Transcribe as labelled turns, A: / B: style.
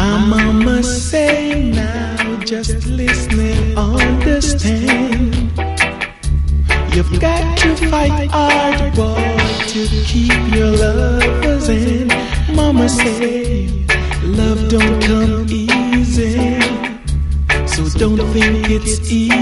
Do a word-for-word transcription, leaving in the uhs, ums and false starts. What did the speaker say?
A: My mama say now, just listen and understand. You've got to fight hard, boy, to keep your lovers in. Mama say love don't come easy, so don't think it's easy.